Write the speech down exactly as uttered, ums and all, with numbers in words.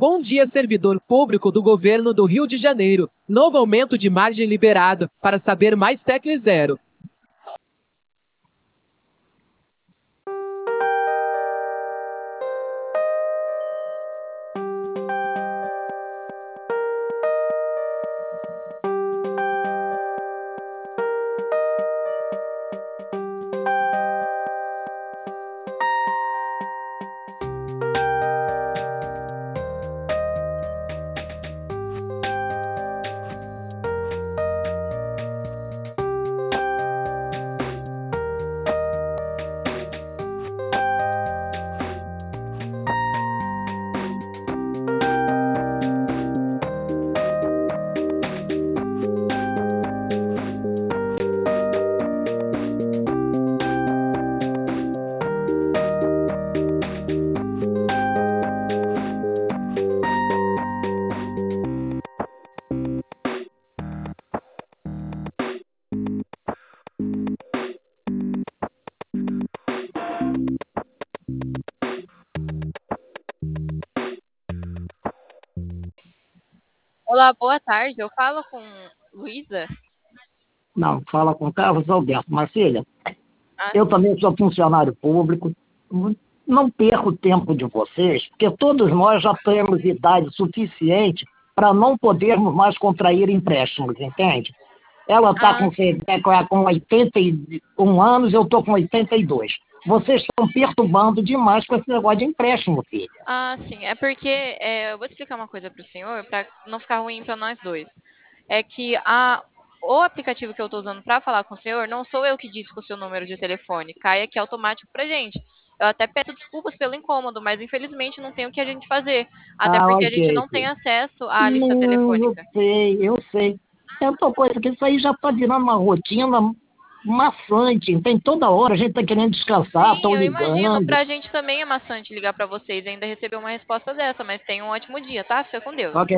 Bom dia, servidor público do governo do Rio de Janeiro. Novo aumento de margem liberado. Para saber mais, tecle zero. Olá, boa tarde. Eu falo com Luísa? Não, fala com Carlos Alberto. Marcília, Ah, eu sim. também sou funcionário público. Não perco o tempo de vocês, porque todos nós já temos idade suficiente para não podermos mais contrair empréstimos, entende? Ela está Ah, com, com oitenta e um anos, eu estou com oitenta e dois. Vocês estão perturbando demais com esse negócio de empréstimo, filha. ah, sim. É porque é, eu vou explicar uma coisa para o senhor, para não ficar ruim para nós dois. É que a, o aplicativo que eu estou usando para falar com o senhor, não sou eu que disse o seu número de telefone. Cai aqui automático para gente. Eu até peço desculpas pelo incômodo, mas infelizmente não tem o que a gente fazer. Até Ah, porque a gente ok, não tem filha. acesso à lista Não, eu telefônica. sei, eu sei. É outra coisa que isso aí já está virando uma rotina maçante. Tem toda hora a gente está querendo descansar, Sim, estão eu imagino. ligando. Pra gente também é maçante ligar pra vocês e ainda receber uma resposta dessa, mas tenha um ótimo dia, tá? Fica com Deus. Ok.